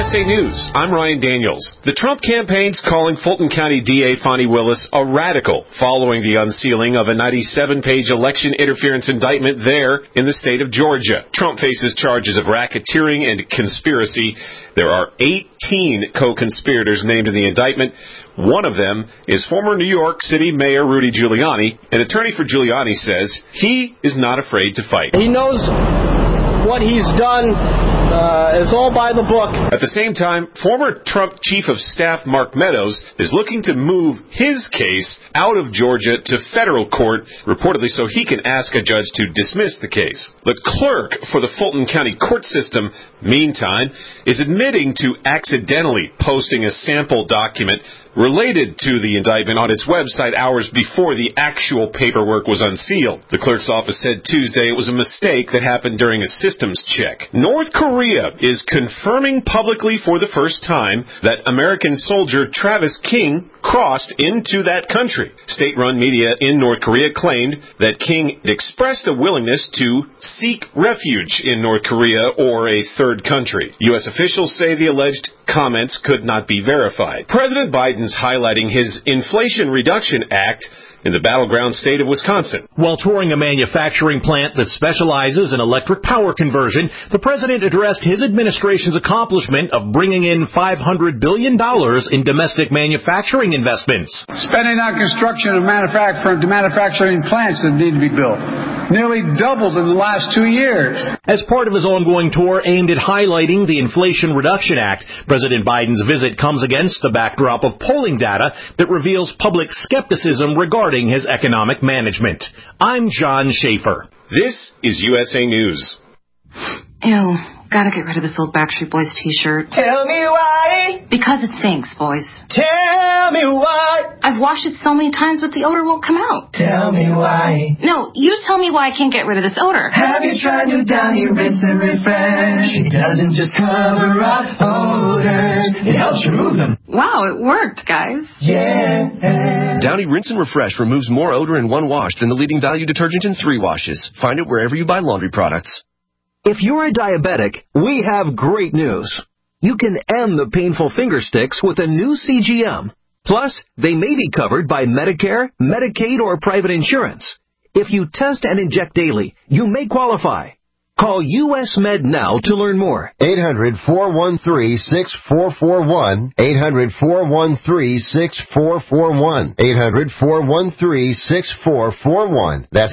USA News, I'm Ryan Daniels. The Trump campaign's calling Fulton County DA Fonnie Willis a radical following the unsealing of a 97-page election interference indictment there in the state of Georgia. Trump faces charges of racketeering and conspiracy. There are 18 co-conspirators named in the indictment. One of them is former New York City Mayor Rudy Giuliani. An attorney for Giuliani says he is not afraid to fight. He knows what he's done is all by the book. At the same time, former Trump Chief of Staff Mark Meadows is looking to move his case out of Georgia to federal court, reportedly so he can ask a judge to dismiss the case. The clerk for the Fulton County court system, meantime, is admitting to accidentally posting a sample document related to the indictment on its website hours before the actual paperwork was unsealed. The clerk's office said Tuesday it was a mistake that happened during a systems check. North Korea is confirming publicly for the first time that American soldier Travis King crossed into that country. State-run media in North Korea claimed that King expressed a willingness to seek refuge in North Korea or a third country. U.S. officials say the alleged comments could not be verified. President Biden's highlighting his Inflation Reduction Act in the battleground state of Wisconsin. While touring a manufacturing plant that specializes in electric power conversion, the president addressed his administration's accomplishment of bringing in $500 billion in domestic manufacturing investments. Spending on construction of manufacturing plants that need to be built nearly doubled in the last 2 years. As part of his ongoing tour aimed at highlighting the Inflation Reduction Act, President Biden's visit comes against the backdrop of polling data that reveals public skepticism regarding his economic management. I'm John Schaefer. This is USA News. Ew, gotta get rid of this old Backstreet Boys t-shirt. Tell me why. Because it stinks, boys. Tell me why. I've washed it so many times, but the odor won't come out. Tell me why. No, you tell me why I can't get rid of this odor. Have you tried new Downy Rinse and Refresh? It doesn't just cover up odors, it helps remove them. Wow, it worked, guys. Yeah. Downy Rinse and Refresh removes more odor in one wash than the leading value detergent in 3 washes. Find it wherever you buy laundry products. If you're a diabetic, we have great news. You can end the painful finger sticks with a new CGM. Plus, they may be covered by Medicare, Medicaid, or private insurance. If you test and inject daily, you may qualify. Call US Med now to learn more. 800-413-6441. 800-413-6441. 800-413-6441. That's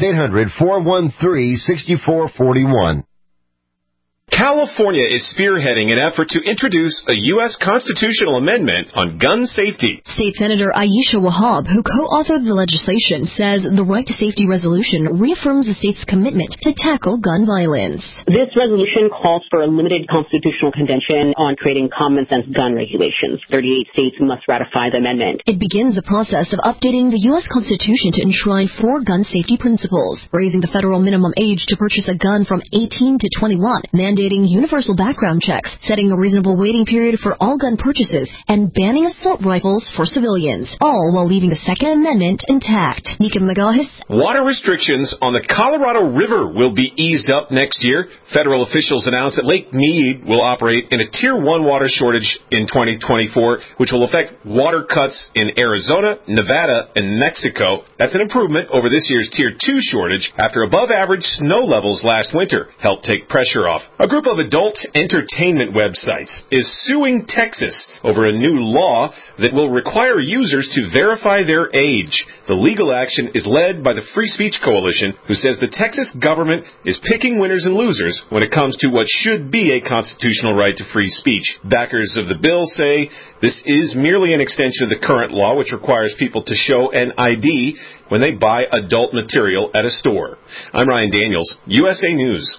800-413-6441. California is spearheading an effort to introduce a U.S. constitutional amendment on gun safety. State Senator Aisha Wahab, who co-authored the legislation, says the Right to Safety resolution reaffirms the state's commitment to tackle gun violence. This resolution calls for a limited constitutional convention on creating common sense gun regulations. 38 states must ratify the amendment. It begins the process of updating the U.S. Constitution to enshrine 4 gun safety principles, raising the federal minimum age to purchase a gun from 18 to 21, mandating universal background checks, setting a reasonable waiting period for all gun purchases, and banning assault rifles for civilians, all while leaving the Second Amendment intact. Nika Magahis. Water restrictions on the Colorado River will be eased up next year. Federal officials announced that Lake Mead will operate in a Tier 1 water shortage in 2024, which will affect water cuts in Arizona, Nevada, and Mexico. That's an improvement over this year's Tier 2 shortage after above-average snow levels last winter helped take pressure off. A group of adult entertainment websites is suing Texas over a new law that will require users to verify their age. The legal action is led by the Free Speech Coalition, who says the Texas government is picking winners and losers when it comes to what should be a constitutional right to free speech. Backers of the bill say this is merely an extension of the current law, which requires people to show an ID when they buy adult material at a store. I'm Ryan Daniels, USA News.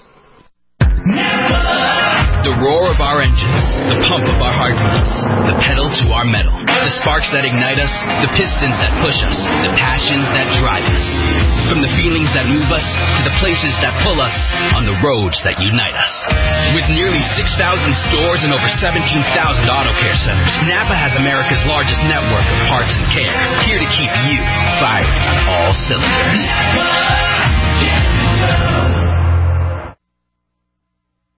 The roar of our engines, the pump of our heartbeats, the pedal to our metal, the sparks that ignite us, the pistons that push us, the passions that drive us. From the feelings that move us to the places that pull us on the roads that unite us. With nearly 6,000 stores and over 17,000 auto care centers, Napa has America's largest network of parts and care, here to keep you firing on all cylinders.